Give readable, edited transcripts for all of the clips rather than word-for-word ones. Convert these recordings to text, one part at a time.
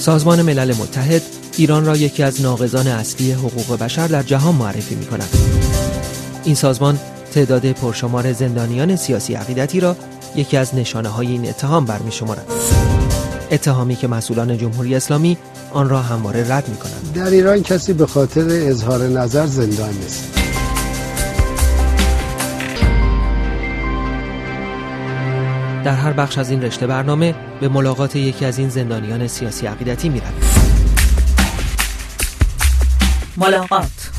سازمان ملل متحد ایران را یکی از ناقضان اصلی حقوق بشر در جهان معرفی می‌کند. این سازمان تعداد پرشمار زندانیان سیاسی عقیدتی را یکی از نشانه‌های این اتهام برمی‌شمارد. اتهامی که مسئولان جمهوری اسلامی آن را همواره رد می‌کنند. در ایران کسی به خاطر اظهار نظر زندان نیست. در هر بخش از این رشته برنامه به ملاقات یکی از این زندانیان سیاسی عقیدتی می‌رویم. ملاقات.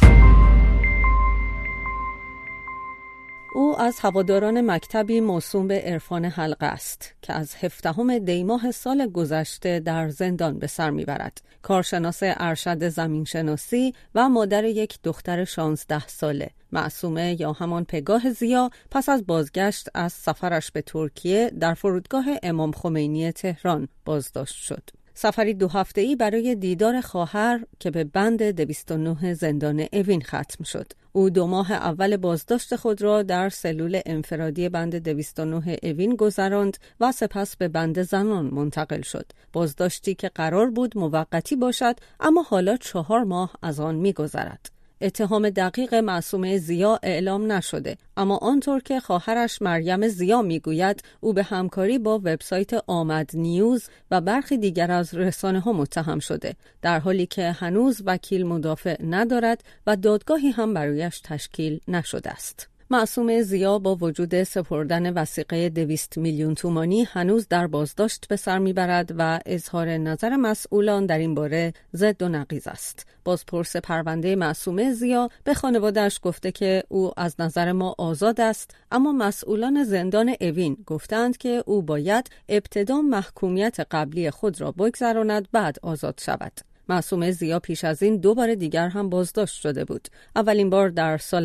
او از هواداران مکتبی موسوم به عرفان حلقه است که از 17 دی ماه سال گذشته در زندان به سر میبرد. کارشناس ارشد زمینشناسی و مادر یک دختر 16 ساله، معصومه یا همان پگاه ضیا پس از بازگشت از سفرش به ترکیه در فرودگاه امام خمینی تهران بازداشت شد. سفری 2 هفته‌ای برای دیدار خواهر که به بند 209 زندان اوین ختم شد. او 2 ماه اول بازداشت خود را در سلول انفرادی بند 209 اوین گذراند و سپس به بند زنان منتقل شد. بازداشتی که قرار بود موقتی باشد، اما حالا 4 ماه از آن می‌گذرد. اتهام دقیق معصومه ضیا اعلام نشده، اما آنطور که خواهرش مریم ضیا میگوید او به همکاری با وبسایت آمد نیوز و برخی دیگر از رسانه‌ها متهم شده، در حالی که هنوز وکیل مدافع ندارد و دادگاهی هم برایش تشکیل نشده است. معصومه ضیا با وجود سپردن وثیقه 200 میلیون تومانی هنوز در بازداشت به سر میبرد و اظهار نظر مسئولان در این باره ضد و نقیض است. بازپرس پرونده معصومه ضیا به خانواده‌اش گفته که او از نظر ما آزاد است، اما مسئولان زندان اوین گفتند که او باید ابتدا محکومیت قبلی خود را بگذراند بعد آزاد شود. معصومه ضیا پیش از این 2 بار دیگر هم بازداشت شده بود. اولین بار در سال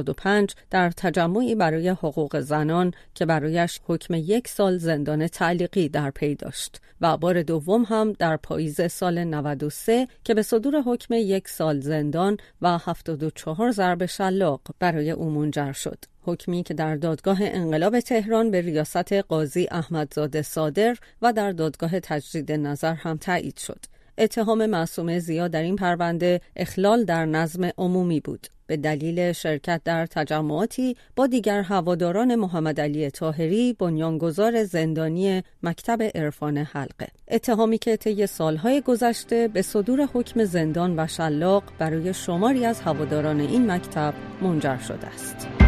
85 در تجمعی برای حقوق زنان که برایش حکم 1 سال زندان تعلیقی در پی داشت و بار دوم هم در پاییز سال 93 که به صدور حکم 1 سال زندان و 74 ضرب شلاق برای او منجر شد. حکمی که در دادگاه انقلاب تهران به ریاست قاضی احمدزاده صادر و در دادگاه تجدید نظر هم تایید شد. اتهام معصومه ضیا در این پرونده اخلال در نظم عمومی بود به دلیل شرکت در تجمعاتی با دیگر هواداران محمد علی طاهری، بنیانگذار زندانی مکتب عرفان حلقه. اتهامی که طی سالهای گذشته به صدور حکم زندان و شلاق برای شماری از هواداران این مکتب منجر شده است.